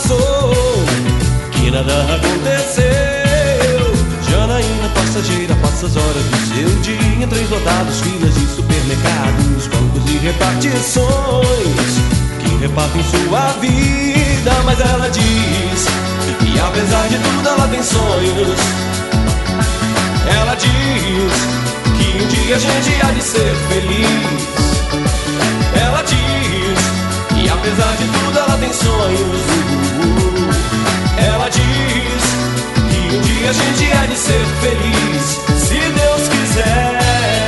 passou, que nada aconteceu. Janaína passageira passa as horas do seu dia em trens lotados, filas de supermercados, bancos e repartições que repartem sua vida. Mas ela diz que apesar de tudo ela tem sonhos. Ela diz que um dia a gente há de ser feliz. Ela diz que apesar de tudo ela tem sonhos. Ela diz que um dia a gente há de ser feliz, se Deus quiser.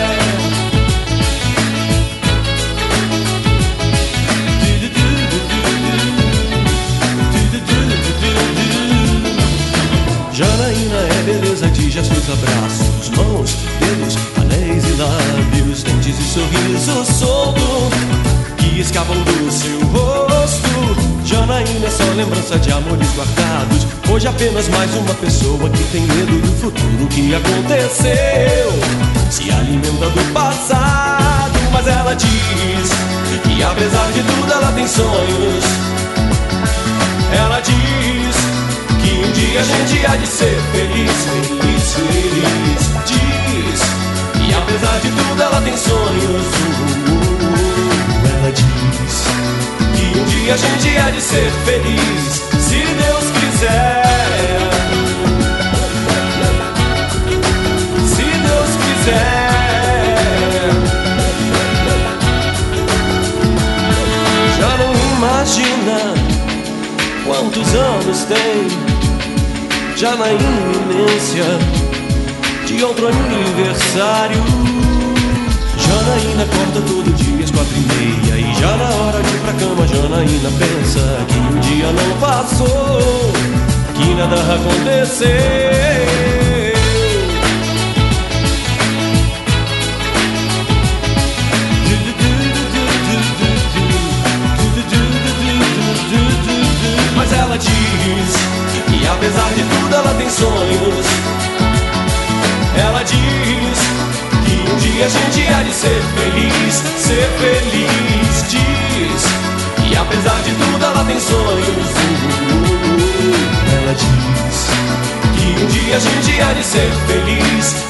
Janaína é beleza de gestos, abraços, mãos, dedos, anéis e lábios, dentes e sorriso solto que escapam do seu rosto. Janaína é só lembrança de amores guardados. Hoje apenas mais uma pessoa que tem medo do futuro que aconteceu. Se alimenta do passado, mas ela diz que apesar de tudo ela tem sonhos. Ela diz que um dia a gente há de ser feliz, feliz, feliz. Diz que apesar de tudo ela tem sonhos. Ela diz que um dia a gente há de ser feliz, se Deus quiser. Se Deus quiser. Já não imagina quantos anos tem já na iminência de outro aniversário. Janaína acorda todo dia às 4h30 e já na hora de ir pra cama Janaína pensa que o dia não passou, que nada aconteceu. Mas ela diz que apesar de tudo ela tem sonhos. Ela diz que um dia a gente há de ser feliz, ser feliz. Diz que apesar de tudo ela tem sonhos. Ela diz que um dia a gente há de ser feliz,